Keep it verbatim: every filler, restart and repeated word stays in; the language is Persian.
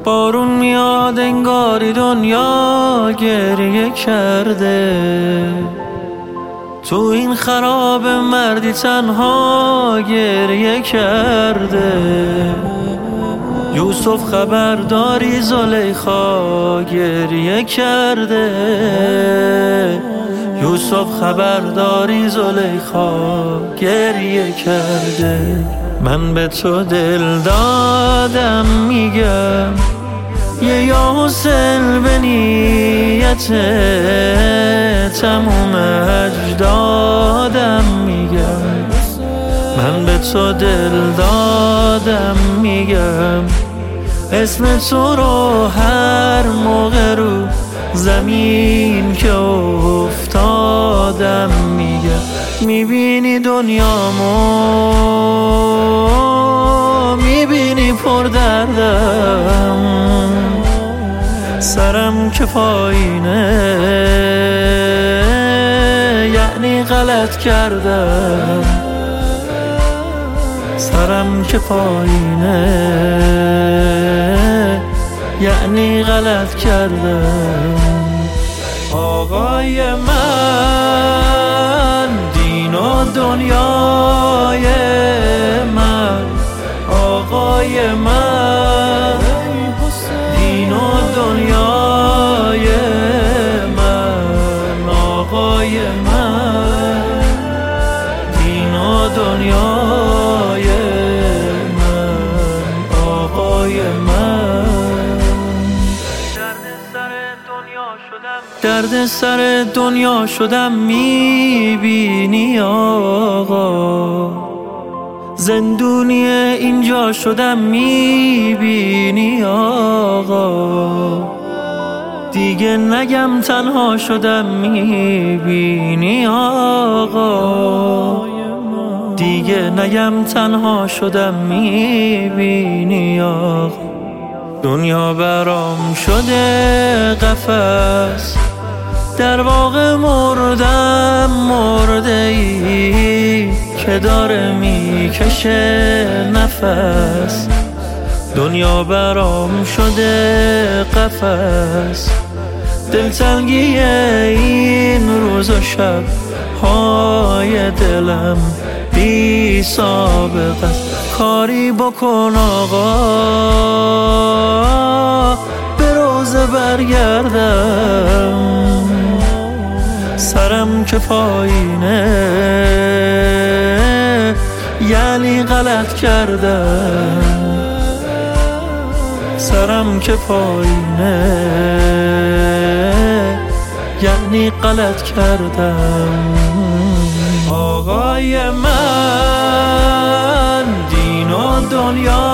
بارون میاد انگاری دنیا گریه کرده، تو این خراب مردی تنها گریه کرده. یوسف خبرداری زلیخا گریه کرده، یوسف خبرداری زلیخا گریه کرده. من به تو دل دادم میگم یه یا حسین به نیت تموم اجدادم میگم. من به تو دل دادم میگم اسم تو رو هر موقع رو زمین که افتادم میگم. میبینی دنیامو میبینی پر دردم، سرم که پایینه یعنی غلط کردم، سرم که پایینه یعنی غلط کردم. آقای من دین و دنیای من، آقای من دین و دنیای من، آقای من دین و دنیای من، آقای من. درد سر دنیا شدم میبینی آقا، زندونی اینجا شدم میبینی آقا. دیگه نگم تنها شدم میبینی آقا، دیگه نگم تنها شدم میبینی آقا. دنیا برام شده قفس، در واقع مردم مرده ای که داره میکشه نفس. دنیا برام شده قفس، دلتنگی این روز و شب های دلم بی سابقه. کاری بکن آقا به روزه برگردم، سرم که پایینه یعنی غلط کردم، سرم که پایینه یعنی غلط کردم. آقای من دین و دنیا